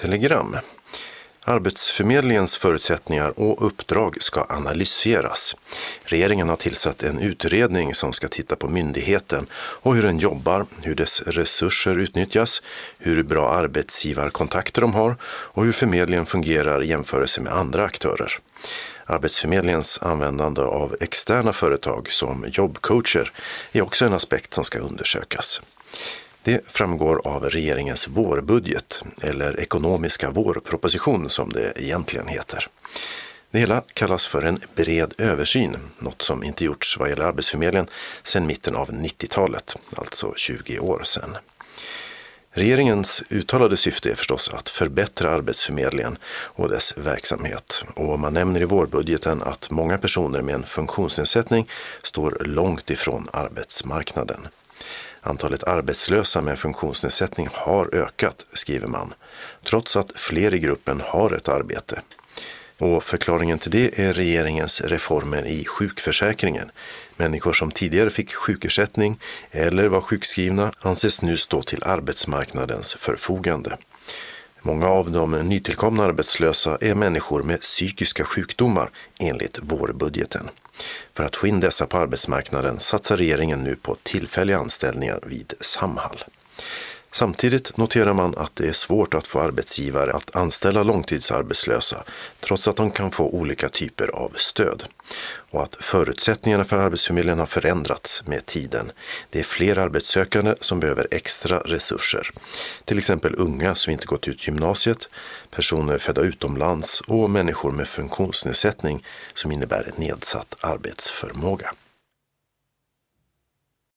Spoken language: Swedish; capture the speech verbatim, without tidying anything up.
Telegram. Arbetsförmedlingens förutsättningar och uppdrag ska analyseras. Regeringen har tillsatt en utredning som ska titta på myndigheten och hur den jobbar, hur dess resurser utnyttjas, hur bra arbetsgivarkontakter de har och hur förmedlingen fungerar i jämförelse med andra aktörer. Arbetsförmedlingens användande av externa företag som jobbcoacher är också en aspekt som ska undersökas. Det framgår av regeringens vårbudget, eller ekonomiska vårproposition som det egentligen heter. Det hela kallas för en bred översyn, något som inte gjorts vad gäller Arbetsförmedlingen sedan mitten av nittiotalet, alltså tjugo år sedan. Regeringens uttalade syfte är förstås att förbättra Arbetsförmedlingen och dess verksamhet. Och man nämner i vårbudgeten att många personer med en funktionsnedsättning står långt ifrån arbetsmarknaden. Antalet arbetslösa med funktionsnedsättning har ökat, skriver man, trots att fler i gruppen har ett arbete. Och förklaringen till det är regeringens reformer i sjukförsäkringen. Människor som tidigare fick sjukersättning eller var sjukskrivna anses nu stå till arbetsmarknadens förfogande. Många av de nytillkomna arbetslösa är människor med psykiska sjukdomar enligt vårbudgeten. För att få in dessa på arbetsmarknaden satsar regeringen nu på tillfälliga anställningar vid Samhall. Samtidigt noterar man att det är svårt att få arbetsgivare att anställa långtidsarbetslösa trots att de kan få olika typer av stöd. Och att förutsättningarna för Arbetsförmedlingen har förändrats med tiden. Det är fler arbetssökande som behöver extra resurser. Till exempel unga som inte gått ut gymnasiet, personer födda utomlands och människor med funktionsnedsättning som innebär nedsatt arbetsförmåga.